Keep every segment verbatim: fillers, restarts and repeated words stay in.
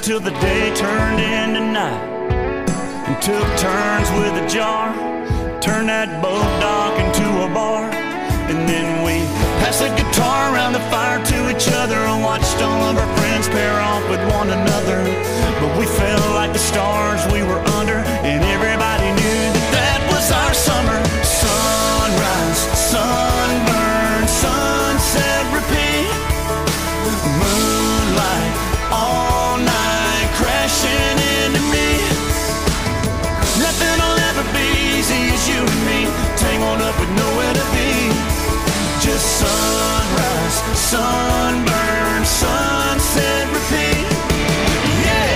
till the day turned into night, and took turns with a jar, turned that boat dock into a bar. And then we passed the guitar around the fire to each other and watched all of our friends pair off with one another. But we felt like the stars we were under, and everybody knew that that was our summer. Sunrise, sunburn, sunset, repeat. Moonlight all night crashing into me. Nothing will ever be easy as you and me, tangled up with nowhere to be. Just sunrise, sunburn, sunset, repeat. Yeah.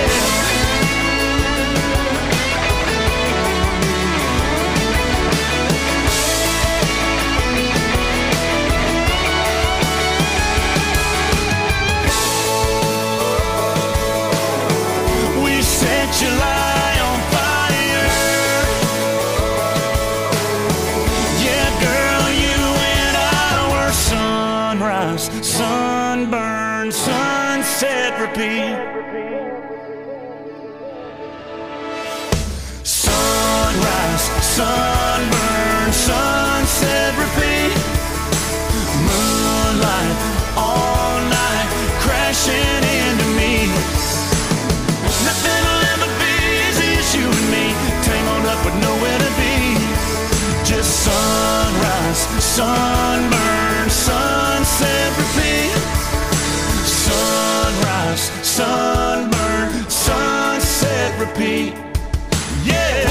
We set July on fire. Yeah, girl, you and I were sunrise, sunburn, sunset, repeat. Sunrise, sunburn, sunset, repeat. Moonlight all night crashing into me. Nothing will ever be easy as you and me, tangled up with nowhere to be. Just sunrise, sunburn, sunset, repeat. Sunrise, sunburn, sunset, repeat. Yeah.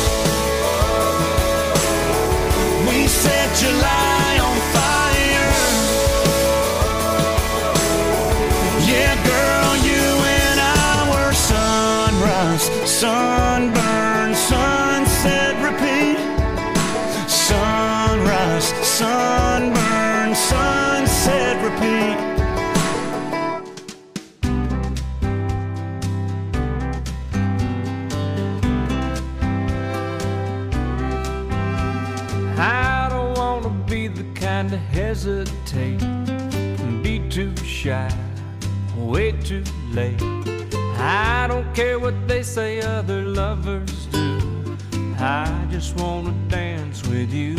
We set July on fire. Yeah, girl, you and I were sunrise, sunburn, sunset, repeat. Sunrise, sunburn, sunset, repeat. I don't want to be the kind to hesitate and be too shy, way too late. I don't care what they say other lovers do, I just want to dance with you.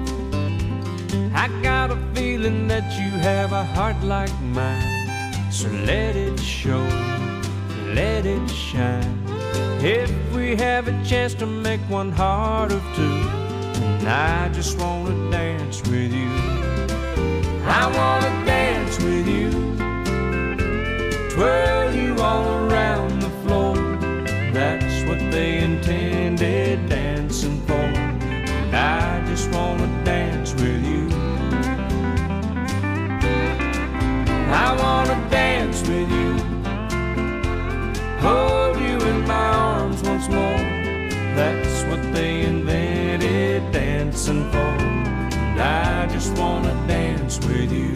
I got a feeling that you have a heart like mine, so let it show, let it shine. If we have a chance to make one heart of two, and I just want to dance with you. I want to dance with you, twirl you all around the floor. That's what they intended dancing for, and I just want to dance with you. I want to dance with you, hold you in my arms once more. That's what they invented dancing for, and I just want to dance with you.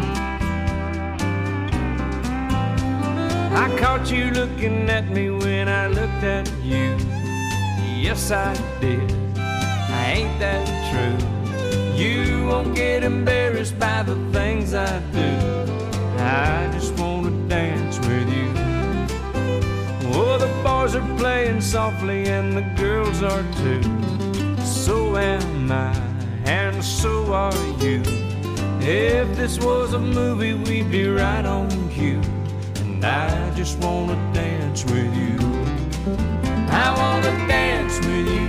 I caught you looking at me when I looked at you. Yes, I did. Ain't that true? You won't get embarrassed by the things I do. I just want to dance with you. Oh, the boys are playing softly and the girls are too. So am I, and so are you. If this was a movie, we'd be right on cue. And I just want to dance with you. I want to dance with you,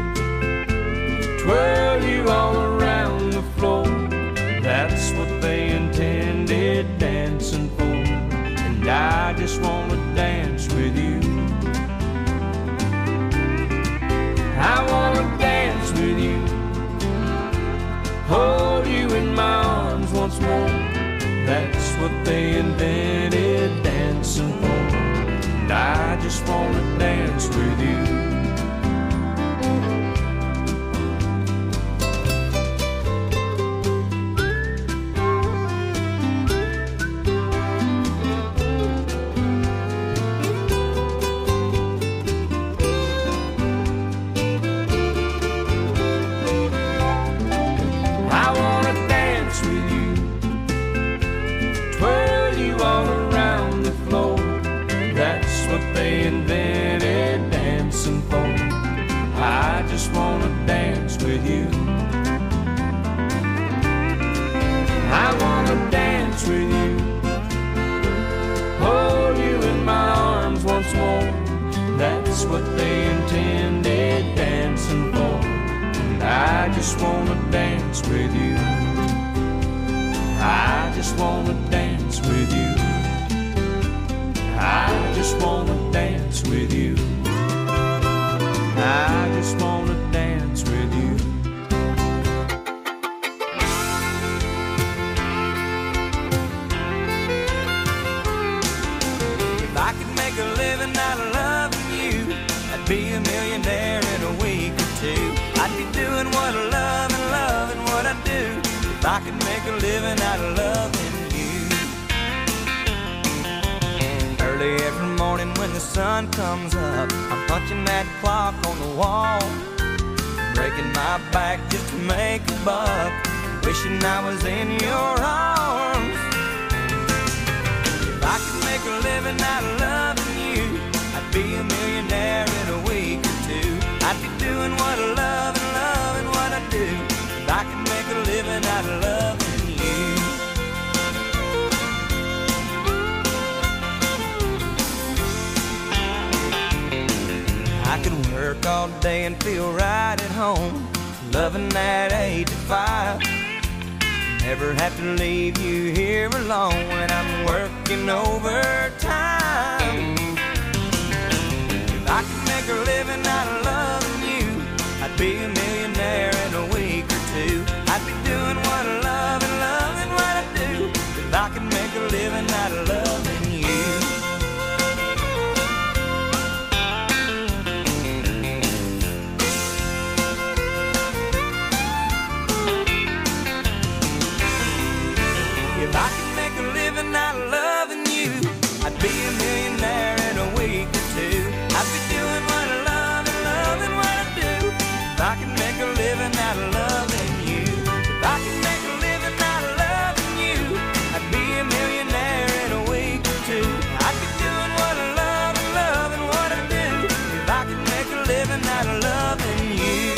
twirl you all around the floor. That's what they intended dancing for, and I just want to dance with you. I want to dance with you, hold you in my arms once more. That's what they invented dancing for, and I just want to dance with you. what they intended dancing for. And I just wanna dance with you. I just wanna dance with you. I just wanna dance with you. I just wanna dance with you. If I could make a living out of loving you, I'd be a millionaire in a week or two. I'd be doing what I love and loving what I do. If I could make a living out of loving you. Early every morning when the sun comes up, I'm punching that clock on the wall, breaking my back just to make a buck, wishing I was in your arms. If I could make a living out of loving you, I'd be a millionaire in a week or two. I'd be doing what I love and loving what I do. If I could make a living out of loving you. I could work all day and feel right at home, loving that eight to five. Never have to leave you here alone when I'm working overtime. If I could make a living out of loving you, I'd be a millionaire in a week or two. I'd be doing what I love and loving what I do. If I could make a living out of loving you. If I could make a living out of loving you, I'd be a millionaire in a week or two. I'd be doing what I love and loving what I do. If I could make a living out of loving you. If I could make a living out of loving you, I'd be a millionaire in a week or two. I'd be doing what I love and loving what I do. If I could make a living out of loving you.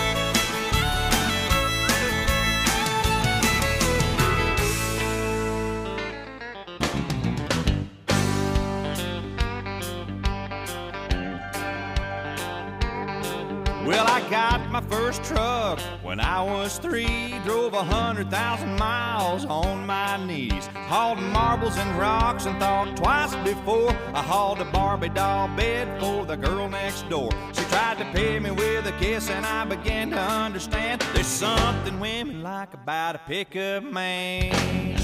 Well, I got my first truck when I was three. Drove a hundred thousand miles on my knees. Hauled marbles and rocks and thought twice before I hauled a Barbie doll bed for the girl next door. She tried to pay me with a kiss and I began to understand there's something women like about a pickup man.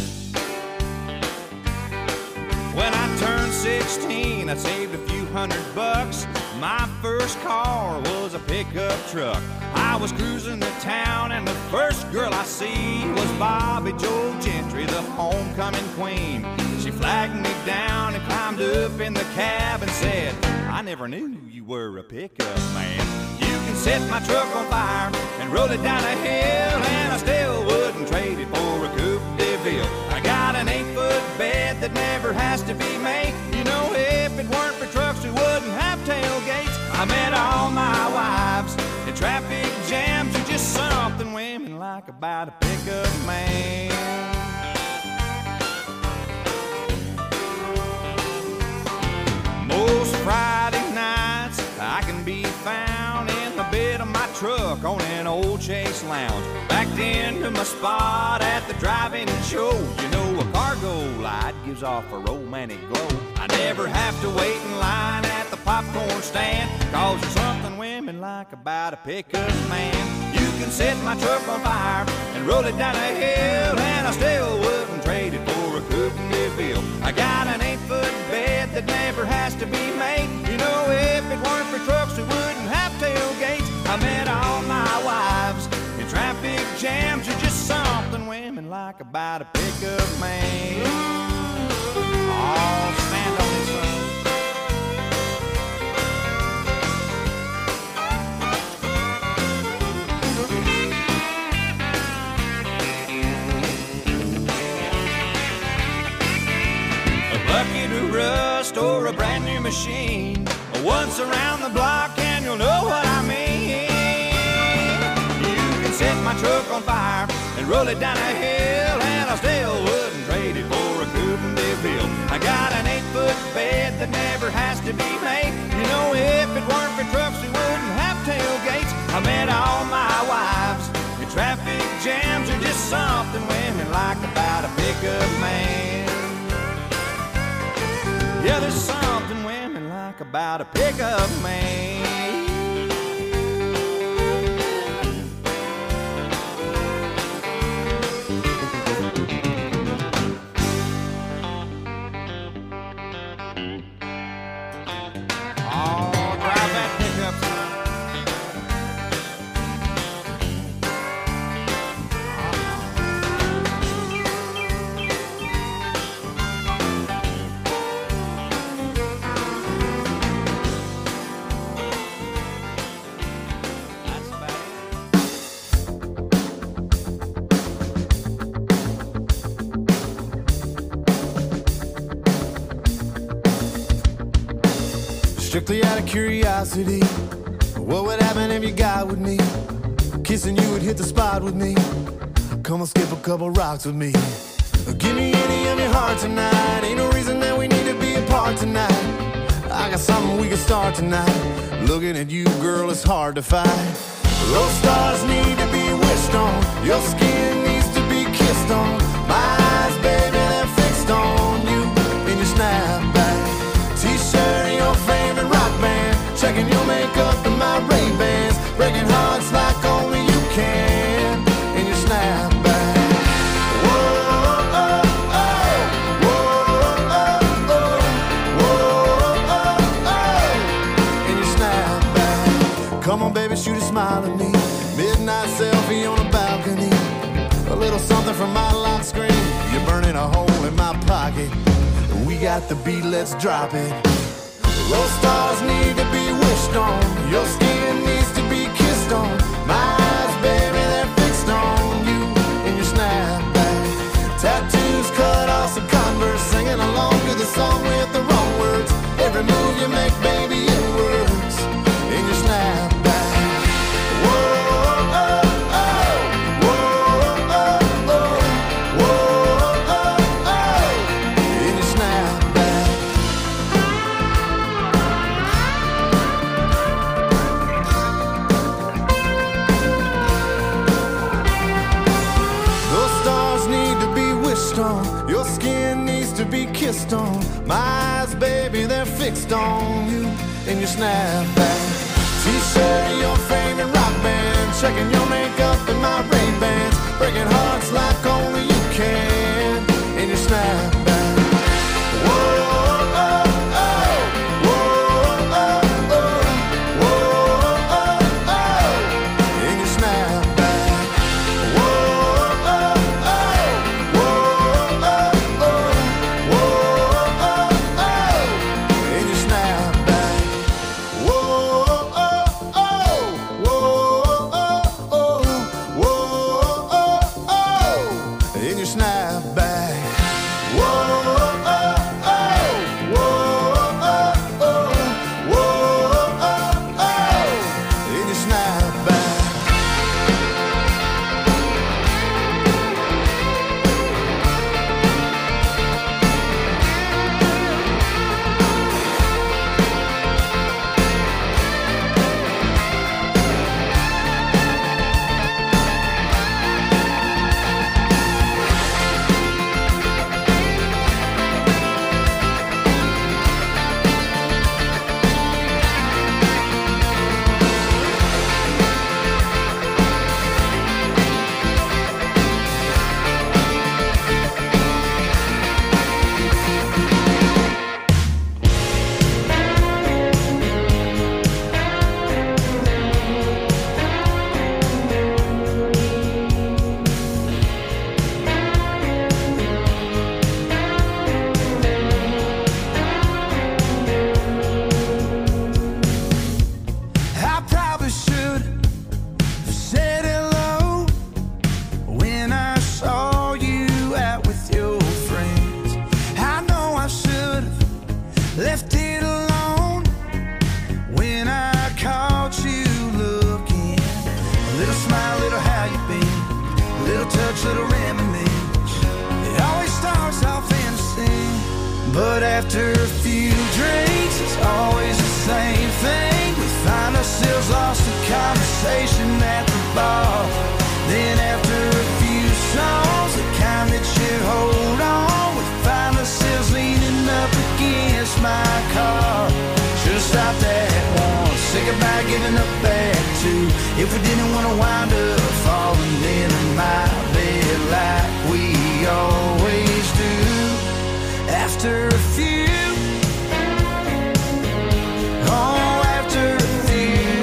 When I turned sixteen, I saved a few hundred bucks. My first car was a pickup truck. I was cruising the town and the first girl I see was Bobby Joe Gentry, the homecoming queen. She flagged me down and climbed up in the cab and said, I never knew you were a pickup man. You can set my truck on fire and roll it down a hill, and I still wouldn't trade it for a Coupe de Ville. I got an eight-foot bed that never has to be made. You know, if it weren't for trucks, we wouldn't have tailgates. I met all my wives in traffic jams. You're just something women like about a pickup man. Most Friday nights I can be found in the bed of my truck on an old Chase Lounge, backed into my spot at the drive-in show. You know, a cargo light gives off a romantic glow. I never have to wait in line at the popcorn stand, cause there's something women like about a pickup man. You can set my truck on fire and roll it down a hill, and I still wouldn't trade it for a Coupe de Ville. I got an eight-foot bed that never has to be made. You know, if it weren't for trucks, we wouldn't have tailgates. I met all my wives in traffic jams. You're just something women like about a pickup man. Oh, stand on this one. A bucket of rust or a brand new machine, once around the block and you'll know what I mean. You can set my truck on fire and roll it down a hill, and I still wouldn't trade it for a Coupe de Ville. I got an eight-foot bed that never has to be made. You know, if it weren't jams are just something women like about a pickup man. Yeah, there's something women like about a pickup man. Strictly out of curiosity, what would happen if you got with me? Kissing you would hit the spot with me. Come on, skip a couple rocks with me. Give me any of your heart tonight. Ain't no reason that we need to be apart tonight. I got something we can start tonight. Looking at you, girl, it's hard to fight. Those stars need to be wished on. Your skin needs to be kissed on. My eyes, baby, they're fixed on you in your snapback. T-shirt, your favorite rock band. Checking your makeup and my Ray-Bans. Breaking hearts like only you can in your snapback. Whoa, oh, oh. Whoa, oh, oh. Whoa, oh, oh. In your snapback. Come on, baby, shoot a smile at me. Midnight selfie on a balcony. A little something from my lock screen. You're burning a hole in my pocket. We got the beat, let's drop it. Those stars need to be wished on. Your skin needs to be kissed on. My eyes, baby, they're fixed on you in your snapback. Tattoos cut off some Converse. Singing along to the song with the wrong words. Every move you make, baby, it works in your snapback. Whoa, oh, oh. Whoa, oh, oh. Whoa, oh, oh. In your snapback. Those stars need to be wished on. Your skin needs to be kissed on. My eyes, baby, they're fixed on you in your snapback. T-shirt, your favorite rock band. Checking your makeup and my Ray-Bans. Breaking hearts like only you can in your snapback. Whoa, oh, oh. Whoa, oh, oh. Whoa, oh, oh. In your snapback. Whoa, oh, oh. Whoa, oh, oh. Whoa, oh, oh. In your snapback. Whoa, oh, oh. Whoa, oh, oh. Whoa, oh, oh. In your snapback. Whoa, oh, oh. Whoa, oh, oh. Whoa, oh, oh. In your snapback. I probably should have said hello when I saw you out with your friends. I know I should have left it alone when I caught you looking. A little smile, little how you been, a little touch, little reminisce. It always starts off innocent, but after a few drinks, it's always the same thing. We find ourselves lost in conversation at the bar. Then after a if we didn't want to wind up falling into my bed like we always do. After a few, oh, after a few,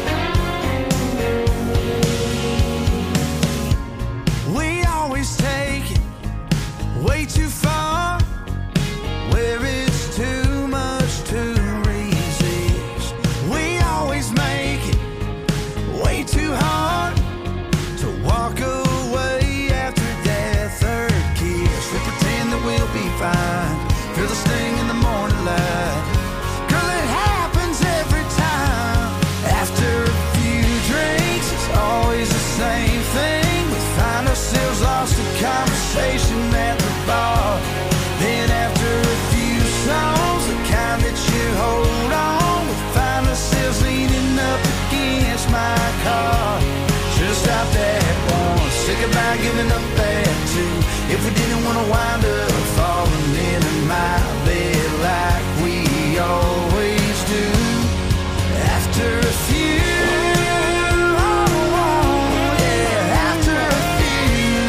we always take it way too far, where it's too much to resist. We always make it way too hard to walk away after that third kiss. We pretend that we'll be fine, feel the sting in the morning light. Girl, it happens every time. After a few drinks, it's always the same thing. We find ourselves lost in conversation at the bar. Then after a few songs, the kind that you hold on, we find ourselves leaning up against my car. Should've stopped at one, say goodbye, giving up at two. If we didn't want to wind up falling into my bed like we always do. After a few, oh, yeah, after a few.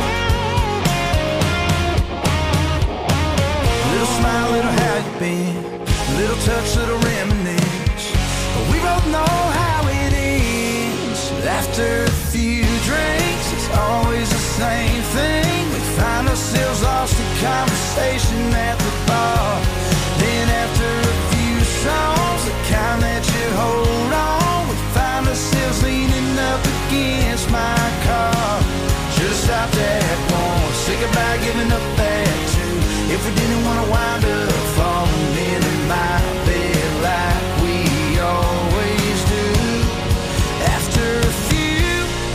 Little smile, little how you been, little touch, little reminisce. But we both know how it ends. After a few drinks, it's always the same thing. We find ourselves lost in conversation at the bar. Then after a few songs, the kind that you hold on, we find ourselves leaning up against my car. Should've stopped at one, say goodbye, giving up at two. If we didn't want to wind up falling into my bed like we always do. After a few,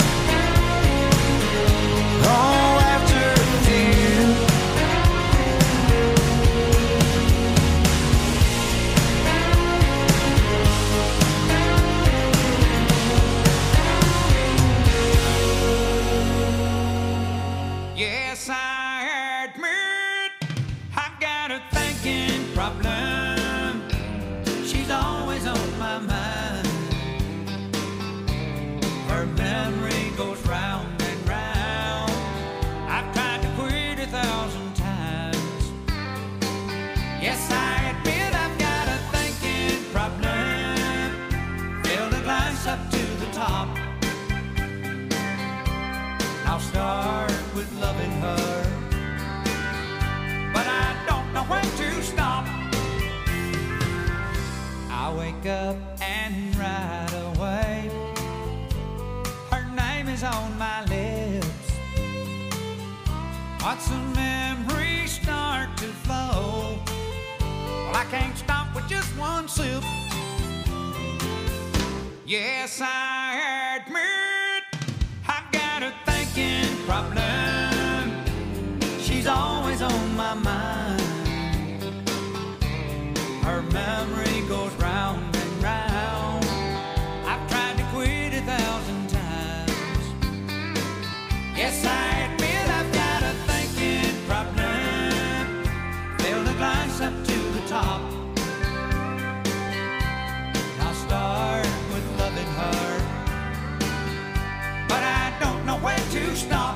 oh, after a few. Yes, I admit I've got a thinking problem. She's always on my mind. Her memory goes round and round. I've tried to quit a thousand times. Yes, I admit I've got a thinking problem. Fill the glass up to the top. I'll start with loving her, but I don't know when to stop. I wake up and right away her name is on my lips. Watch the memories start to flow. Well, I can't stop with just one sip. Yes, I admit I've got a thinking problem. She's always on my mind. Her memory goes round and round. I've tried to quit a thousand times. Yes, I admit I've got a thinking problem. Fill the glass up to the top. I'll start with loving her, but I don't know when to stop.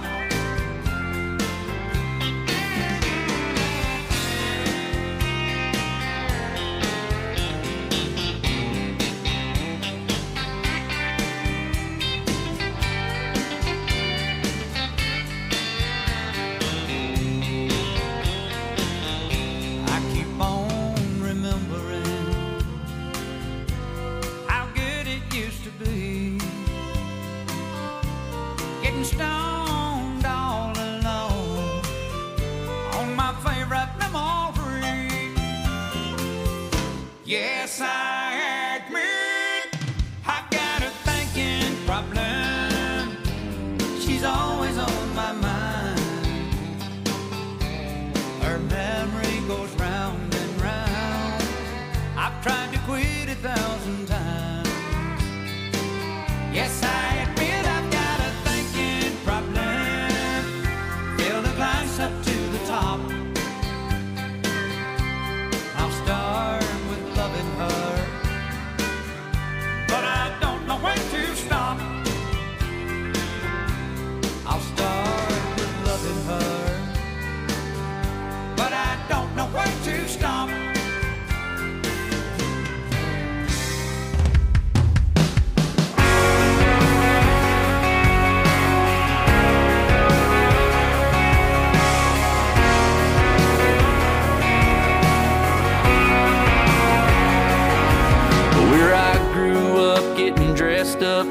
I keep on remembering how good it used to be. Getting stoned all alone on my favorite memory. Yes, I admit I've got a thinking problem. She's always on my mind. Her memory goes round and round. I've tried to quit a thousand times. Yes, I admit I've got a thinking problem. Fill the glass up to the top. I'll start with loving her, but I don't know when to stop.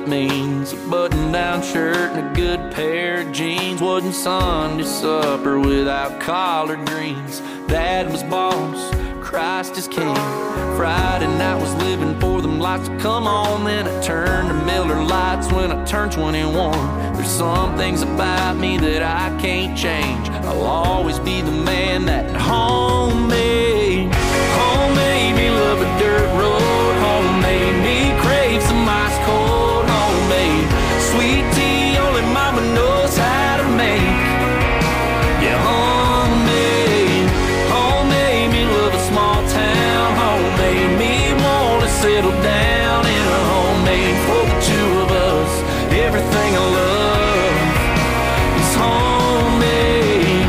it means. A button-down shirt and a good pair of jeans. Wasn't Sunday supper without collard greens. Dad was boss, Christ is king. Friday night was living for them lights to come on. Then I turned to Miller Lights when I turned twenty-one. There's some things about me that I can't change. I'll always be the man that home made. Home made me love a dirt road. Home made me crave some ice cold. Home made sweet tea only mama knows how to make. Yeah, home made. Home made me love a small town. Home made me want to settle down in a homemade for the two of us. Everything I love is homemade.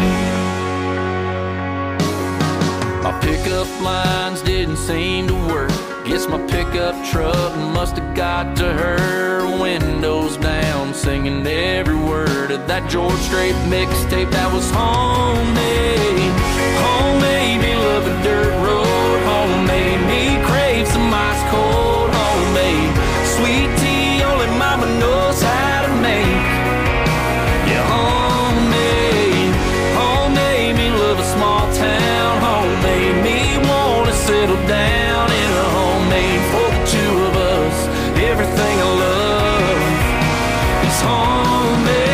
My pickup lines didn't seem to work. Guess my pickup truck must have got to her. Windows down, singing every word of that George Strait mixtape that was homemade. Homemade me love a dirt road. Homemade me crave some ice cold. Homemade sweet tea only mama knows how to make. Yeah, homemade. Homemade me love a small town. Homemade me wanna settle down in a homemade for the two of us. Everything I love is homemade.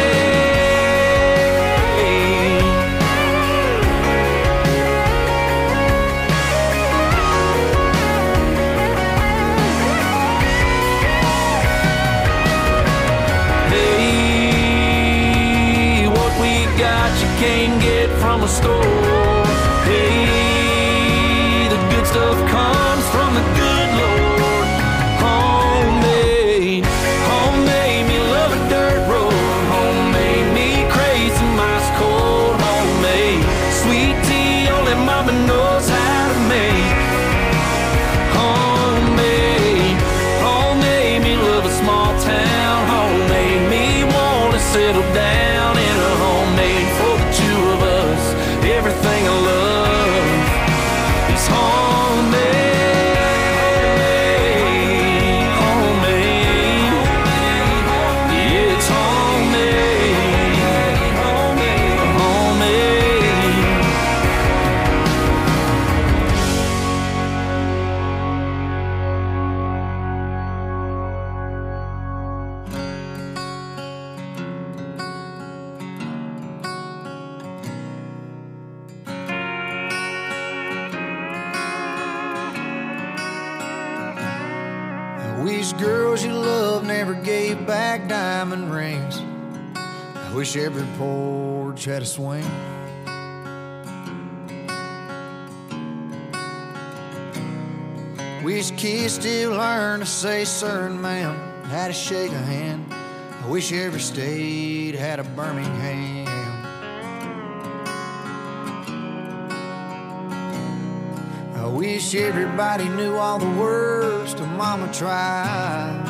Hey, what we got you can't get from a store. Hey, the good stuff comes from the good Lord. Homemade, homemade me love a dirt road. Homemade me crave some ice cold. Homemade sweet tea only mama knows how to make. Homemade, homemade me love a small town. Homemade me wanna settle down in a homemade for the two of us. Everything I love is homemade. Homemade. Yeah, it's homemade. Homemade. I wish girls you love never gave back diamond rings. I wish every porch had a swing. Wish kids still learn to say sir and ma'am, how to shake a hand. I wish every state had a Birmingham. I wish everybody knew all the words to Mama Tried.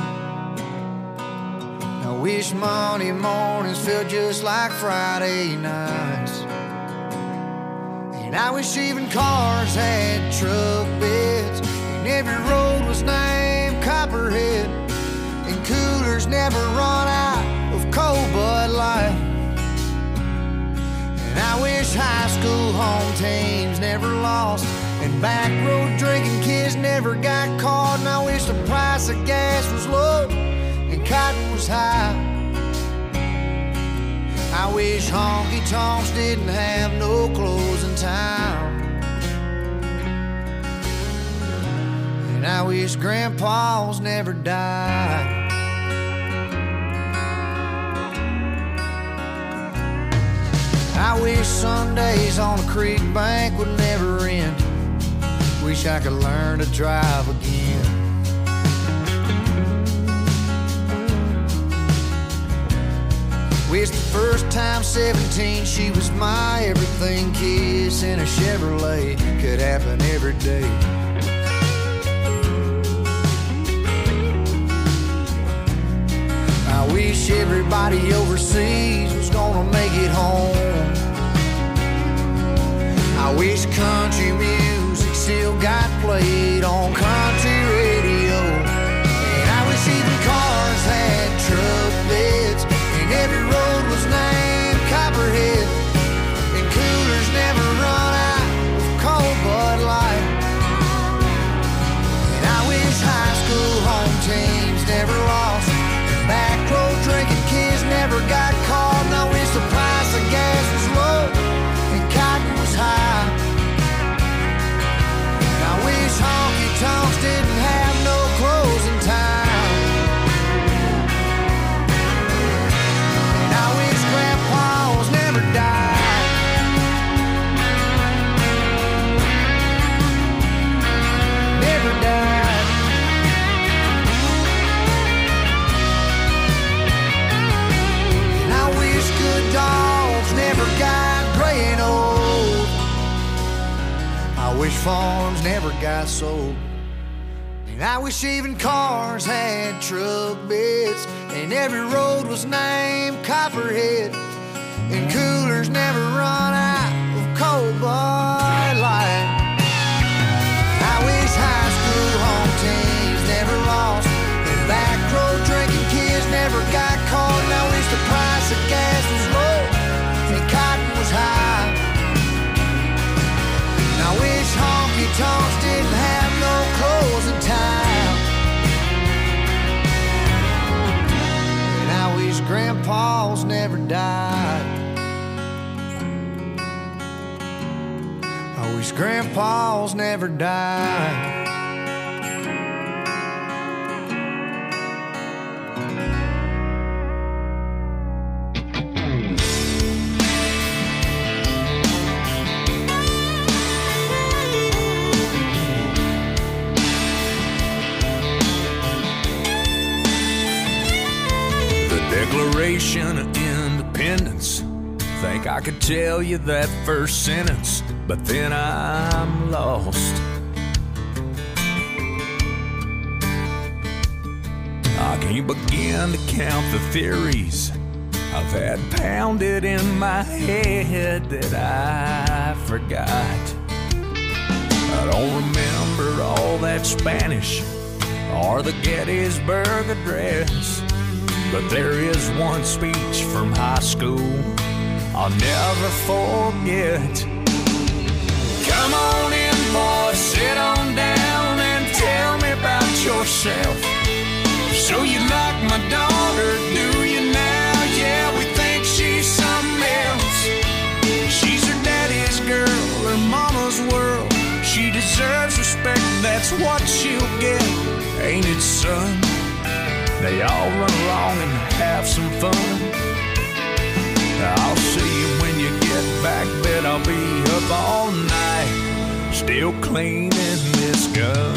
I wish Monday mornings felt just like Friday nights. And I wish even cars had truck beds, and every road was named Copperhead, and coolers never run out of cold Bud Light. And I wish high school home teams never lost, and back road drinking kids never got caught. And I wish the price of gas was low and cotton was high. I wish honky tonks didn't have no closing time. And I wish grandpas never died. I wish Sundays on a creek bank would never end. Wish I could learn to drive again. Wish the first time seventeen she was my everything. Kiss in a Chevrolet could happen every day. I wish everybody overseas was gonna make it home. I wish country music still got played on country radio. And I wish even cars had farms never got sold. And I wish even cars had truck beds, and every road was named Copperhead, and coolers never run out of cold Bud Light. I wish high school home teams never lost, and back road drinking kids never got caught. And I wish the price of gas was low and cotton was high. And I wish honky tonks didn't have no closing time. And I wish grandpas never died. I wish grandpas never died. Declaration of Independence. Think I could tell you that first sentence, but then I'm lost. I can't begin to count the theories I've had pounded in my head that I forgot. I don't remember all that Spanish or the Gettysburg Address, but there is one speech from high school I'll never forget. Come on in, boy, sit on down and tell me about yourself. So you like my daughter, do you now? Yeah, we think she's something else. She's her daddy's girl, her mama's world. She deserves respect, that's what she'll get. Ain't it, son? They all run along and have some fun. I'll see you when you get back, bet I'll be up all night, still cleaning this gun.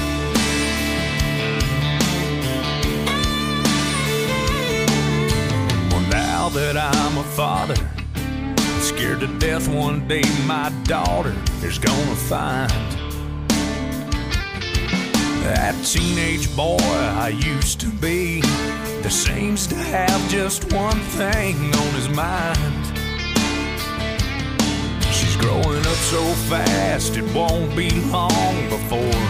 Well, now that I'm a father, I'm scared to death one day my daughter is gonna find that teenage boy I used to be that seems to have just one thing on his mind. She's growing up so fast it won't be long before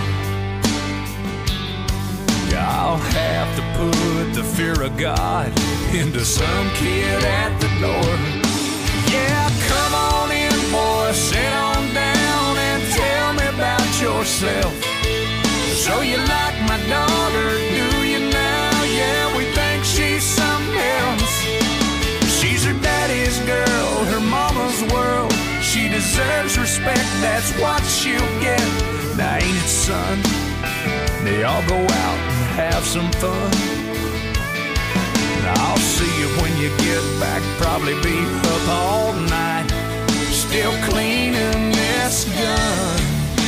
yeah, I'll have to put the fear of God into some kid at the door. Yeah, come on in, boy, sit on down and tell me about yourself. So you like my daughter, do you now? Yeah, we think she's something else. She's her daddy's girl, her mama's world. She deserves respect, that's what she'll get. Now ain't it, son? They all go out and have some fun. Now I'll see you when you get back, probably be up all night, still cleaning this gun.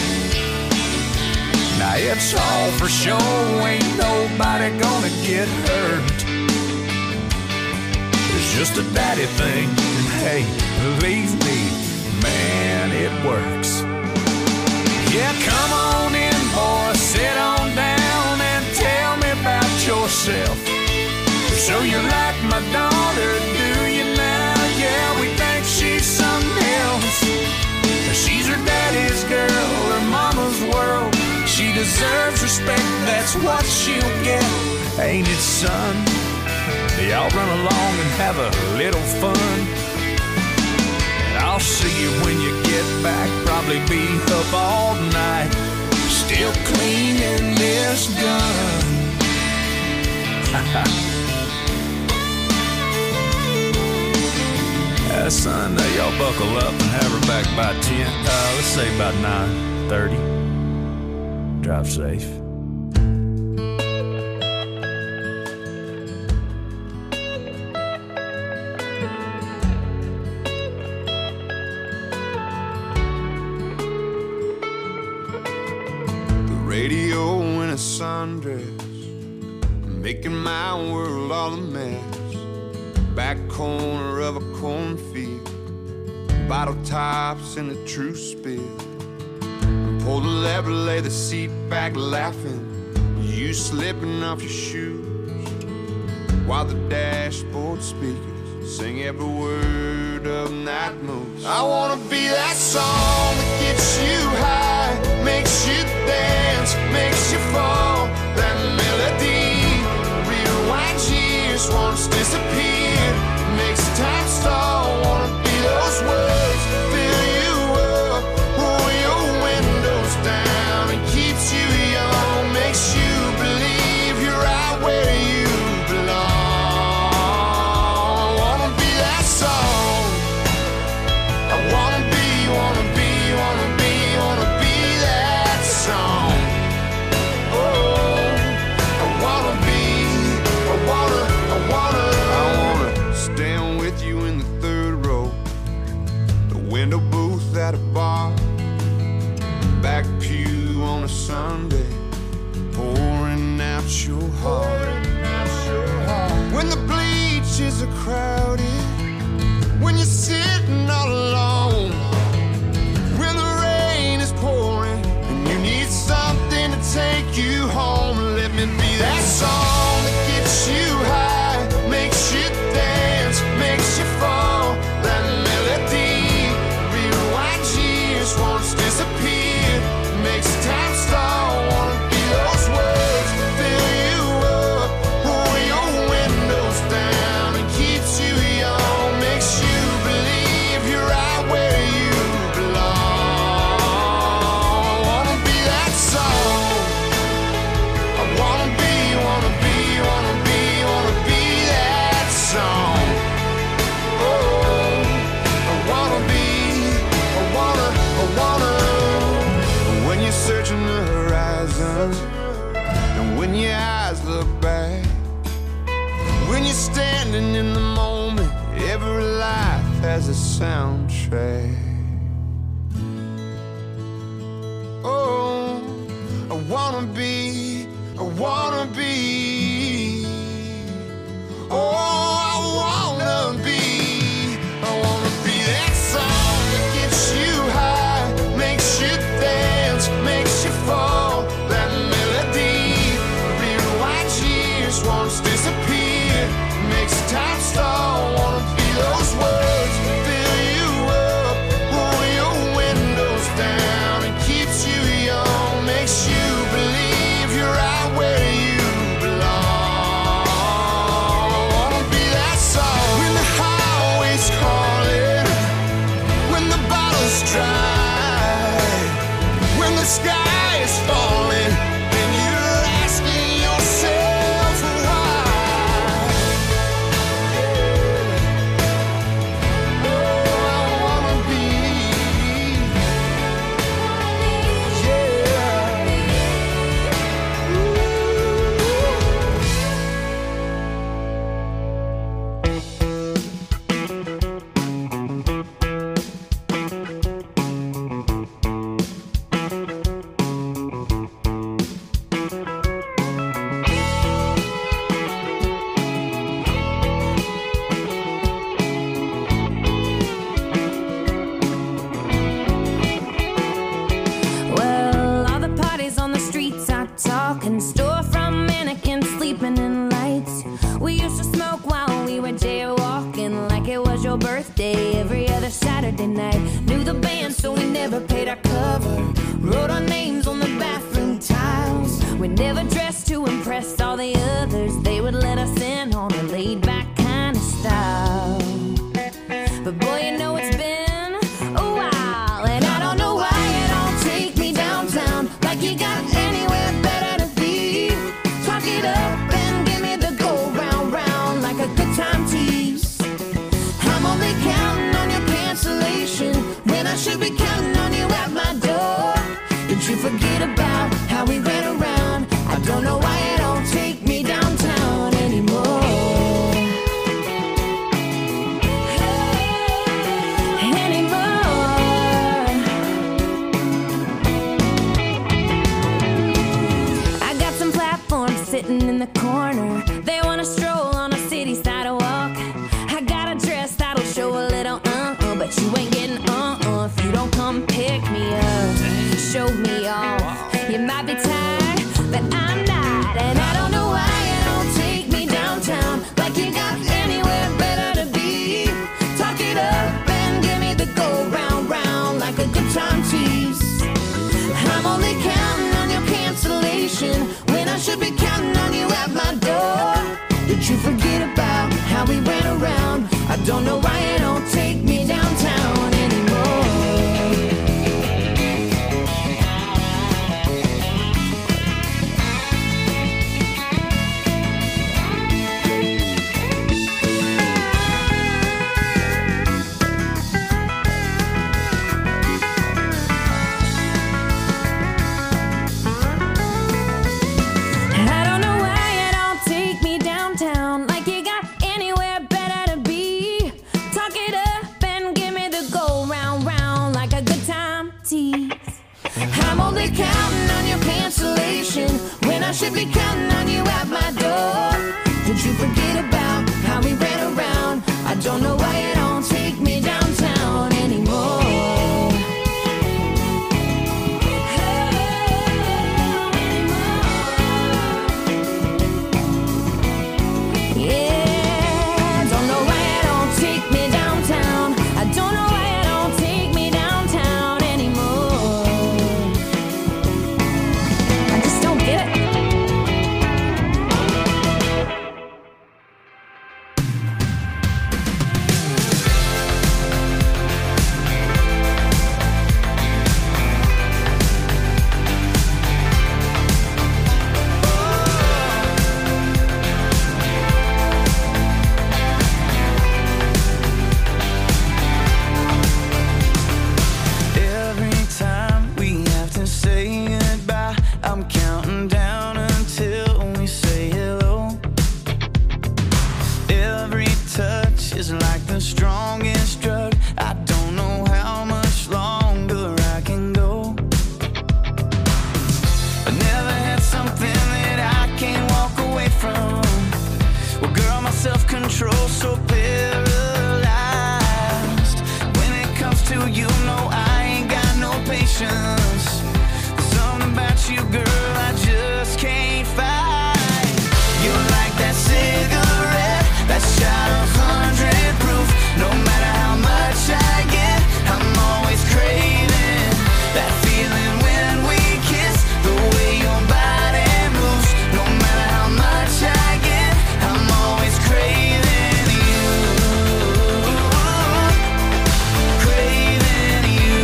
Now it's all for show, ain't nobody gonna get hurt. It's just a daddy thing, and hey, believe me, man, it works. Yeah, come on in, boy, sit on down and tell me about yourself. So you like my daughter, do you now? Yeah, we think she's something else. She's her daddy's girl, her mama's world. She deserves respect, that's what she'll get. Ain't it, son? Y'all run along and have a little fun. And I'll see you when you get back, probably be up all night, still cleaning this gun. uh, son, uh, y'all buckle up and have her back by ten. Uh, let's say about nine thirty. Drive safe. The radio in a sundress, making my world all a mess. Back corner of a cornfield, bottle tops and a true spill. Pull the lever, lay the seat back laughing. You slipping off your shoes while the dashboard speakers sing every word of Night Moves. I wanna be that song that gets you high, makes you dance, makes you fall. That melody rewinds years, once disappeared, makes time stall. Wanna be those words, fill you up, pull your windows down, and keeps you young, makes you believe you're right where you belong. I wanna be that song. I wanna be, wanna be, wanna be, wanna be that song. Oh, I wanna be, I wanna, I wanna, I wanna stand with you in the third row, the window booth at a bar, back pew on a Sunday, pouring out your heart. When the bleachers are crowded, when you're sitting all alone, when the rain is pouring and you need something to take you home, let me be that song that gets you high, makes you dance, makes you fall. That melody rewinds years, once disappeared, makes time stall. Wanna be those words, fill you up, pull your windows down, and keeps you young, makes you believe you're right where you belong. I wanna be that song. I wanna be, wanna be, wanna be, wanna be that song. Oh, I wanna be, I wanna, I wanna. When you're searching the horizon, and when your eyes look back, when you're standing in the moment, every life has a soundtrack. Oh, I wanna be, I wanna be. Oh, I wanna be, I wanna be that song that gets you high, makes you dance, makes you fall. That melody rewinds years, once disappeared, makes time stall. Wanna be those words, fill you up, pull your windows down, and keeps you young, makes you believe you're right where you belong. I wanna be that song. When the highway's calling, when the bottle's dry, when the sky is falling, and you're asking yourself why. Oh, I wanna be, Well, all the parties on the streets are talking, storefront mannequins sleeping in lights. We used to smoke while we were jaywalking, like it was your birthday every other Saturday night. Knew the band, so we never paid our cover. Wrote our names on the bathroom tiles. We never dressed to impress all the others. They would let us in on a laid-back kind of style. But boy, you know it's been a while, and I don't know why you don't take me downtown, like you got anywhere better to be. Talk it up and give me the go round round, like a good time tease. I'm only counting on your cancellation when I should be counting on you at my door. Did you forget about how we ran around? I don't know why you don't take me downtown anymore. Sitting in the corner, they wanna stroll on a city sidewalk. I got a dress that'll show a little uh-uh, but you ain't getting uh-uh if you don't come pick me up. showed me off. You might be tired, but I'm not. And I don't know why you don't take me downtown, like you got anywhere better to be. Talk it up and give me the go round, round, like a good time tease. I'm only counting on your cancellation when I should be counting on you at my door. Did you forget about how we ran around? I don't know why you don't take me downtown anymore. I don't know why you don't take me downtown, like you got anywhere better to be. Talk it up and give me the go round, round, like a good time tease. I'm only counting on your cancellation when I should be counting on you at my door. Did you forget about how we ran around? I don't know why you don't take me downtown anymore. Yeah, don't know why you don't take me downtown. I don't know why you don't take me downtown anymore. I just don't get it. Every time we have to say goodbye, I'm counting down until we say hello. Every touch is like the strongest drug. I don't know how much longer I can go. I never had something that I can't walk away from. Well, girl, my self-control's so paralyzed. When it comes to you, no, I ain't got no patience. There's something about you, girl, I just can't fight. You're like that cigarette, that shot of hundred proof. No matter how much I get, I'm always craving that feeling when we kiss. The way your body moves. No matter how much I get, I'm always craving you. Craving you.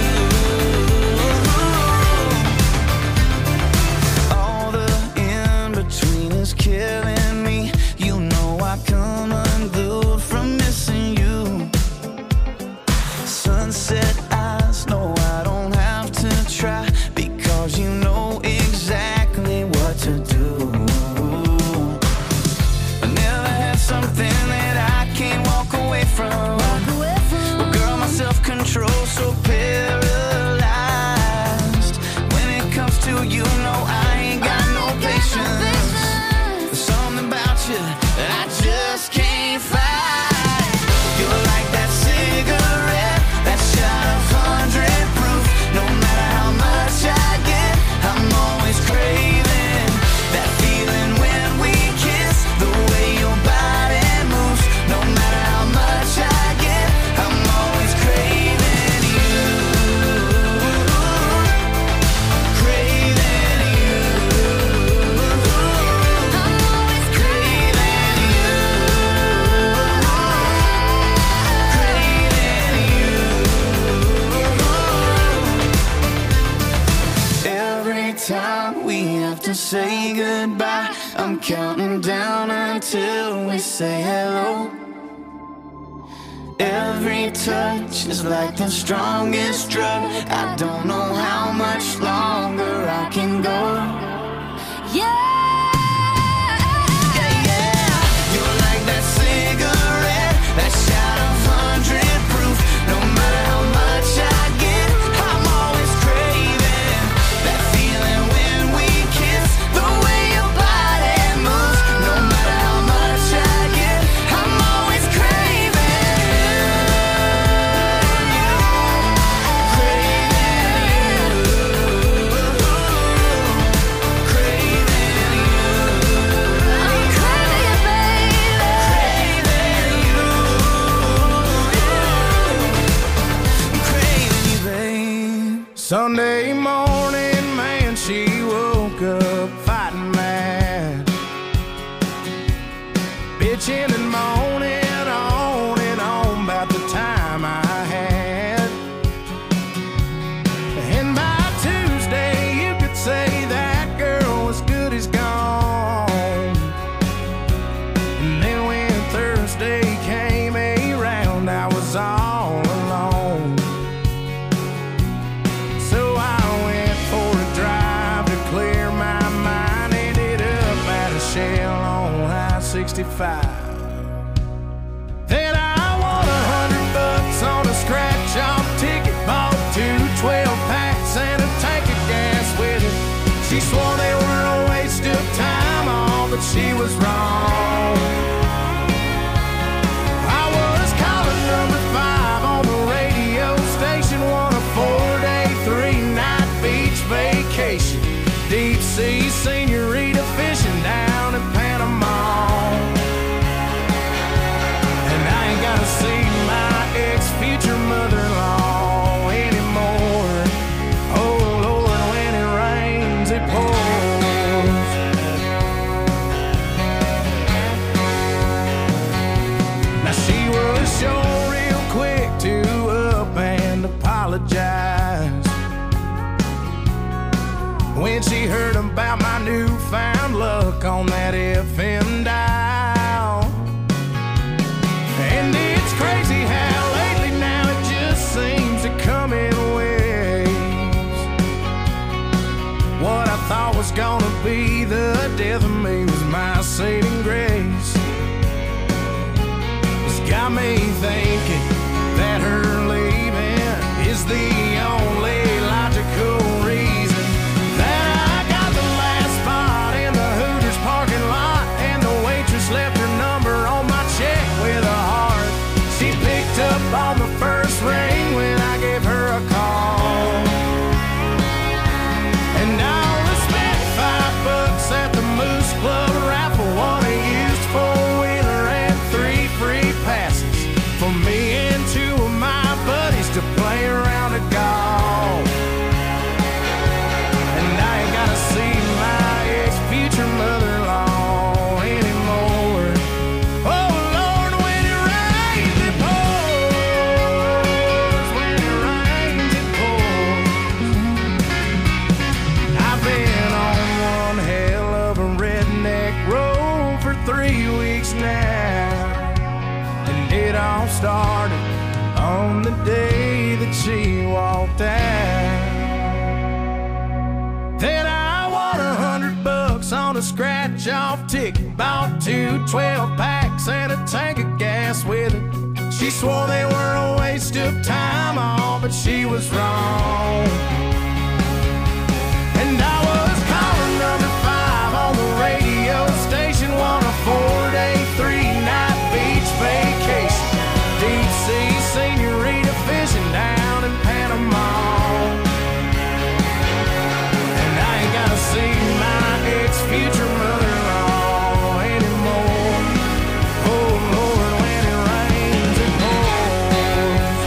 All the in-between is killing me. You know I come unglued from missing you. Sunset eyes, no, I don't have to try, because you know exactly what to do. I never had something that I can't walk away from. Well, girl, my self-control's so paralyzed. When it comes to you, no, I ain't got no patience. There's something about you I just can't fight. You're like that cigarette, that shot of hundred proof. No matter how much I get, I'm always craving that feeling when we kiss. The way your body moves. No matter how much I get, I'm always craving you. Craving you. I'm always craving you. Craving you. Every time we have to say goodbye, I'm counting down until we say hello. Every touch is like the strongest drug. I don't know how much longer I can go. Yeah. Yeah, yeah. You're like that cigarette, that shot of hundred proof. No matter how much I get, I'm always craving that feeling when we kiss. The way your body moves. No matter how much I get, I'm always craving you. Craving you. Sunday morning, man, she woke up fighting mad, bitching and moaning on and on about the time I had. And by Tuesday, you could say that girl was good as gone. And then when Thursday came around, I was all alone. So I went for a drive to clear my mind. Ended up at a Shell on I sixty-five. Then I won a hundred bucks on a scratch-off ticket. Bought two twelve packs and a tank of gas with it. She swore they were a waste of time, all, but she was wrong. I was calling number five on the radio station, won a four-day, three-night beach vacation. Deep sea senorita fishing down in Panama. And I ain't gotta see my ex-future mother-in-law anymore. Oh Lord, when it rains, it pours. Now she was sure real quick to up and apologize when she heard about my newfound luck on that F M dial. And it's crazy how lately now it just seems to come in waves. What I thought was gonna be the death of me was my saving grace. It's got me thinking that her leaving is the only logical reason that I got the last spot in the Hooters parking lot, and the waitress left her number on my check with a heart. She picked up on the first ring when I gave her a call. And I only spent five bucks at the Moose Club raffle, won a used four-wheeler and three free passes for me and two of my buddies to play around a golf. And I ain't gotta see my ex-future mother-in-law anymore. Oh Lord, when it rains, it pours. When it rains, it pours. I've been on one hell of a redneck road for three weeks now. And it all started on the day that she walked out. Then I won a hundred bucks on a scratch-off ticket. Bought two twelve packs and a tank of gas with it. She swore they were a waste of time, all, but she was wrong. And I was calling number five on the radio station, won a four-day, three-night beach vacation. Deep sea senorita fishing down in Panama. And I ain't gotta see my ex-future mother-in-law anymore. Oh Lord, when it rains, it pours.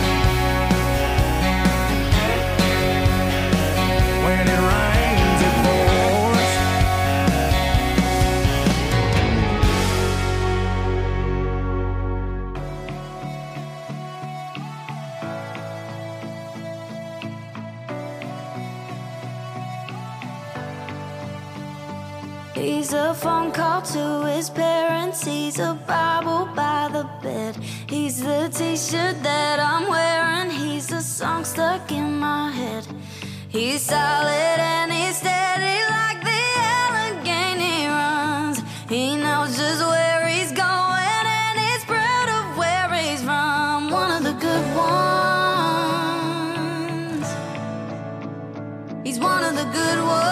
When it rains, it pours. He's a phone call to his parents. He's a Bible by the bed. He's the t-shirt that I'm wearing. He's a song stuck in my head. He's solid and he's steady like the Allegheny runs. He knows just where he's going and he's proud of where he's from. One of the good ones. He's one of the good ones.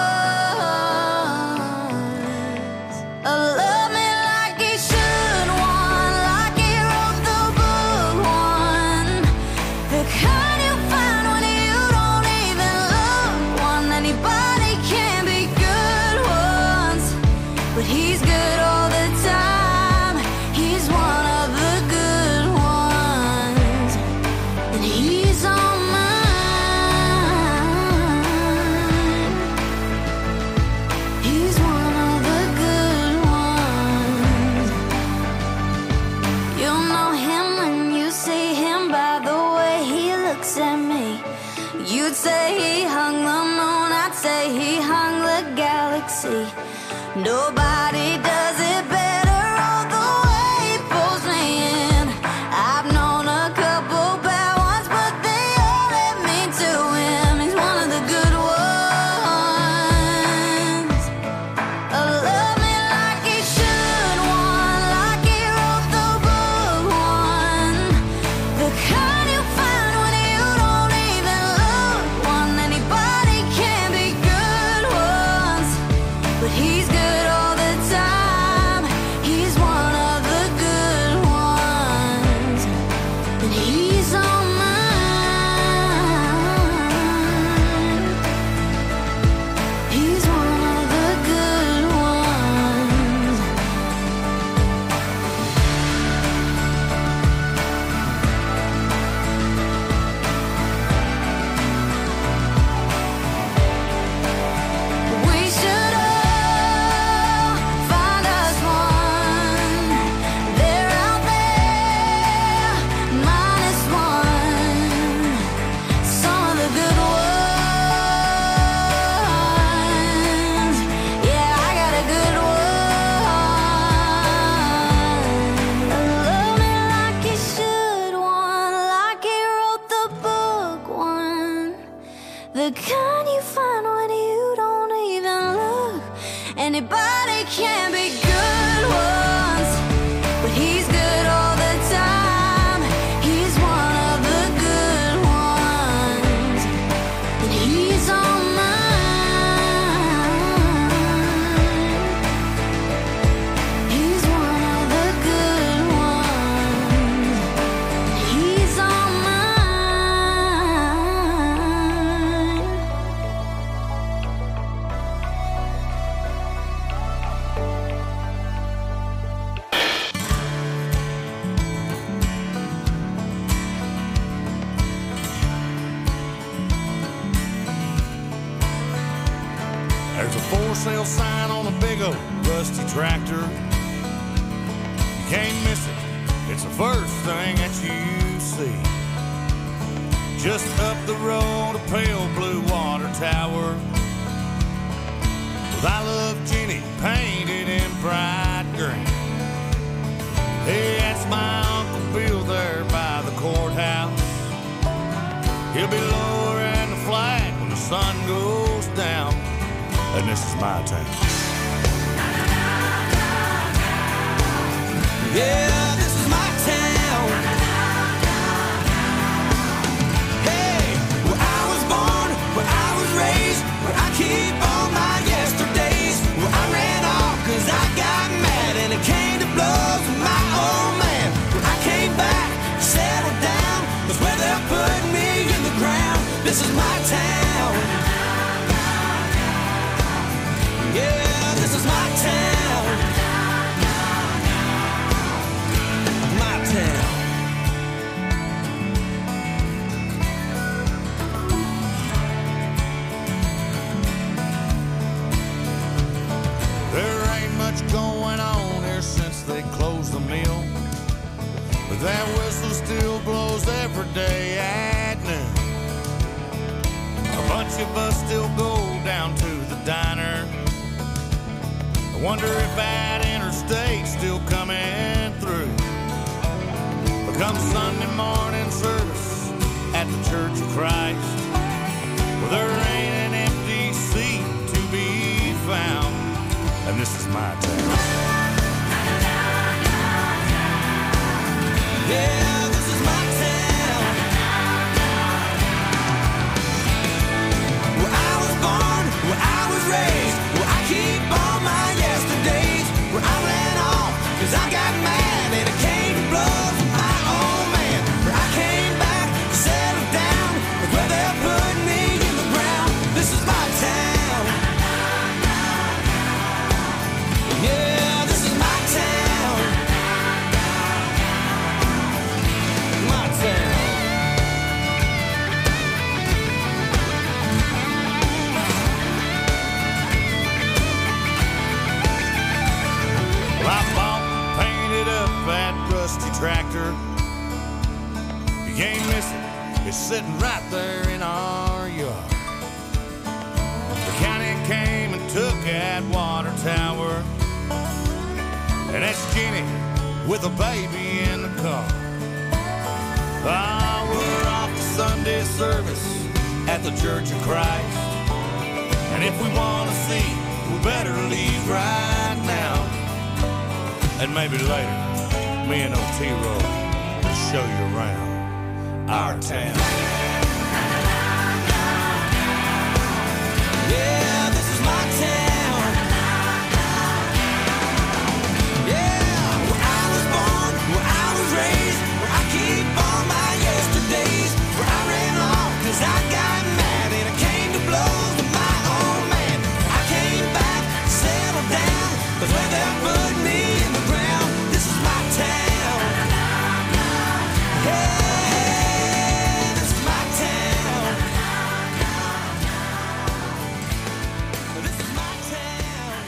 A love me like he should, one like he wrote the book, one the kind you find when you don't even look, one anybody can be good ones, but he's good all the time. He's one of the good ones, and he's on mine. You'd say he hung the moon, I'd say he hung the galaxy. Nobody does it better, all the way he pulls me in. I've known a couple bad ones, but they all led me to him. He's one of the good ones. Oh, love me like he should, one, like he wrote the book, one. The kind you find when you don't even look, one. Anybody can be good ones, but he's good all the time. He's one of the good ones, and he's on mine. He's one of the good ones. We should all find us one. They're out there, minus one. Some of the good ones. Yeah, I got a good one. Love me like you should, one, like he wrote the book, one. The kind you find when you don't even look. Anybody can be good ones, but he's good all the time. He's one of the good ones, and he's on mine. He's one of the good ones, and he's on mine. There's a for sale sign on a big old rusty tractor. You can't miss it, it's the first thing that you see. Just up the road, a pale blue water tower with I Love Jenny painted in bright green. Hey, that's my Uncle Bill there by the courthouse. He'll be lowering the flag when the sun goes down. And this is my town. Yeah, this is my town. Hey, where I was born, where I was raised, where I keep all my yesterdays, where I ran off cause I got mad and it came to blows with my old man. Where I came back, settled down, that's where they're putting me in the ground. This is my town. Yeah, this is my town. My town. There ain't much going on here since they closed the mill, but that whistle still blows every day at noon. A bunch of us still go down to the diner. I wonder if that interstate's still coming through. But come Sunday morning service at the Church of Christ, well, there ain't an empty seat to be found. And this is my town. Yeah, this is my town. Where I was born, where I was raised, where I keep all my yesterdays, where I ran off cause I got mad and it came to blows with my old man. Where I came back, settled down, that's where they're putting me in the ground. This is my town. Yeah, this is my town. My town. Well, I bought and painted up that rusty tractor. You can't miss it, it's sitting right there in our that's Jenny with a baby in the car. Ah, we're off to Sunday service at the Church of Christ. And if we want to see, we better leave right now. And maybe later, me and Otero will show you around our town. Yeah, this is my town. Yeah, where I was born, where I was raised, where I keep all my yesterdays, where I ran off cause I got mad and I came to blows with my old man. I came back, settled down, cause where they put me in the ground, this is my town. Hey, this is my town. This is my town.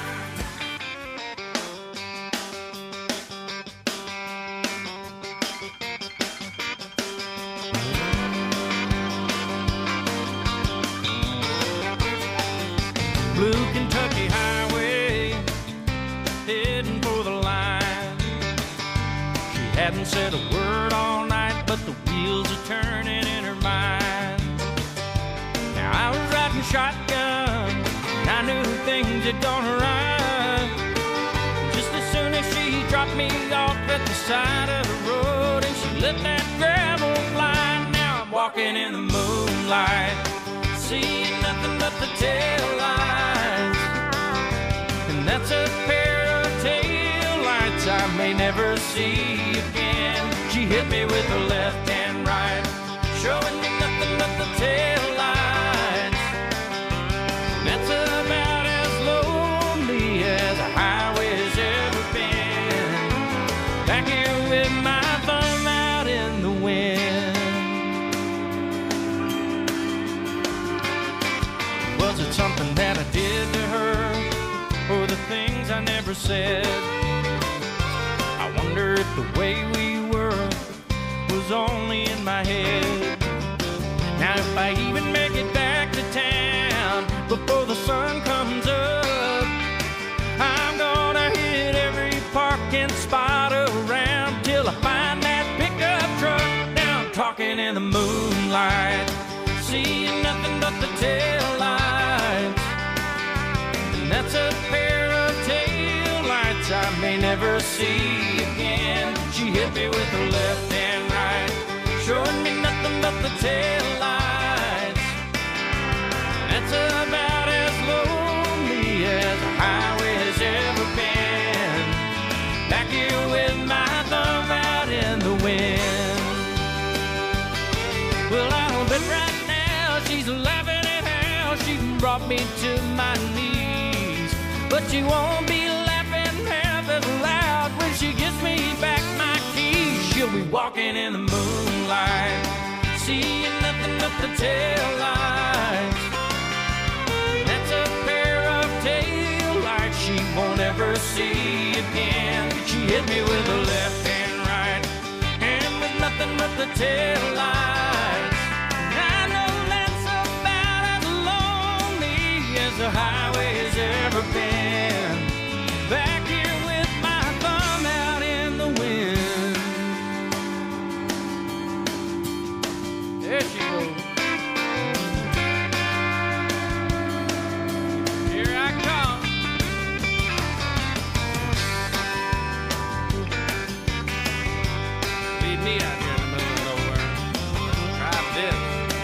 Blue Kentucky Highway, heading for the line. She hadn't said a word all night, but the wheels are turning in her mind. Now I was riding shotgun, and I knew things had gone right. Just as soon as she dropped me off at the side of the road, and she let that gravel fly. Now I'm walking in the moonlight, seeing nothing but the tail lights. And that's a pair of tail lights I may never see again. She hit me with her left and right, showing me nothing but the tail lights. And that's about as lonely as a highway's ever been. Back here with my thumb out in the wind. Was it something that I did to her, or the things I never said? I wonder if the way we were was only in my head. Now if I even make it back to town before the sun comes up, I'm gonna hit every parking spot around till I find that pickup truck. Now I'm talking in the moonlight, seeing nothing but the tail lights. And that's a pair of tail lights I may never see again. She hit me with her left and right, showing me nothing but the tail lights. And that's about as lonely as a highway has ever been. Back here with my thumb out in the wind. Well, I don't bet right now she's laughing at how she brought me to my knees. But she won't be laughing half as loud when she gives me back my keys. She'll be walking in the moonlight, seeing nothing but the tail lights. That's a pair of tail lights she won't ever see again. She hit me with her left and right, and with nothing but the tail lights. I know that's about as lonely as the highway has ever been. Back here with my thumb out in the wind. There she goes. Here I come. Leave me out here in the middle of nowhere. Try this.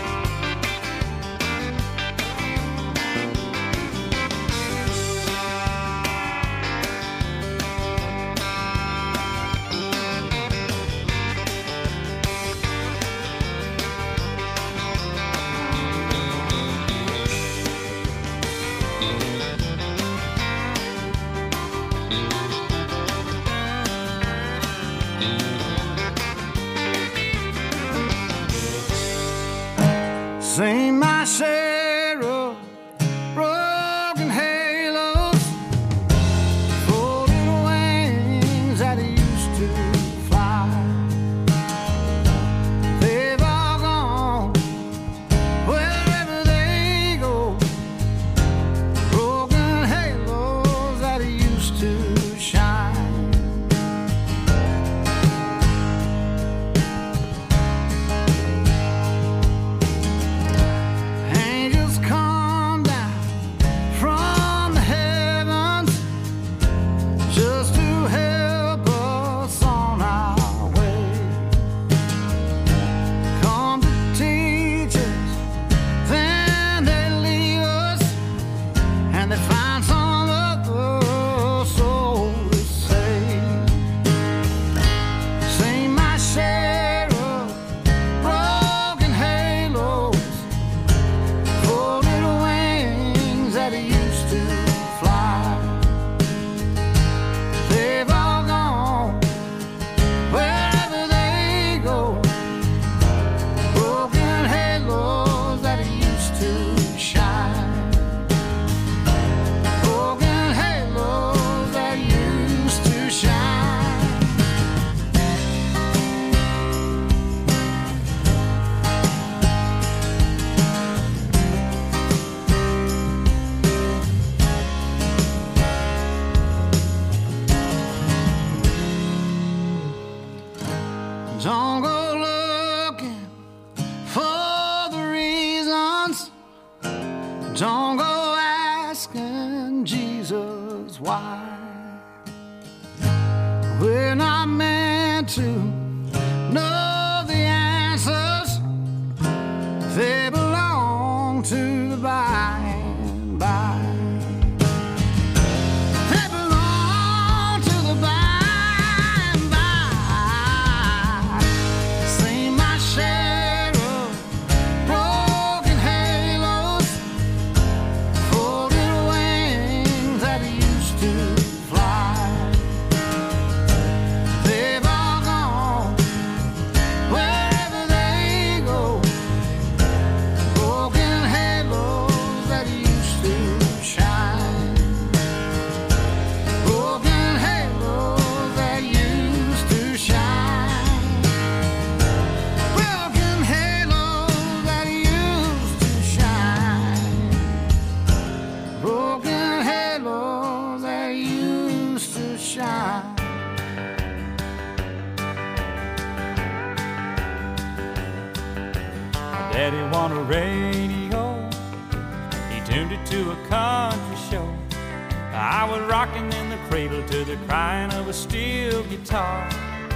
Sing my share of broken halos, folded wings that used to fly. They've all gone wherever they go. Broken halos that used to shine. Don't go asking Jesus why. We're not meant to know the answers. They belong to the by and by. They belong to the by and by. Seen my share of broken halos, folded wings that used to fly. They've all gone wherever they go. Broken halos that used to shine. Broken halos that used to shine. Broken halos that used to shine. Broken halos that used to shine. Daddy won a radio, he tuned it to a country show. I was rocking in the cradle to the crying of a steel guitar.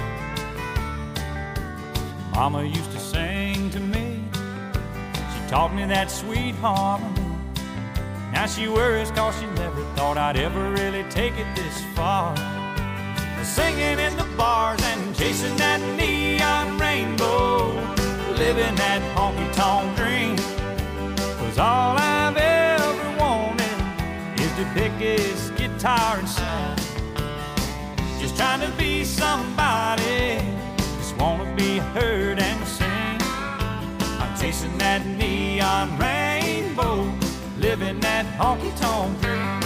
Mama used to sing to me, she taught me that sweet harmony. Now she worries cause she never thought I'd ever really take it this far. Singing in the bars and chasing that neon rainbow, living that honky-tonk dream was all I've ever wanted, is to pick his guitar and sing. Just trying to be somebody, just wanna be heard and sing. I'm chasing that neon rainbow, living that honky-tonk dream.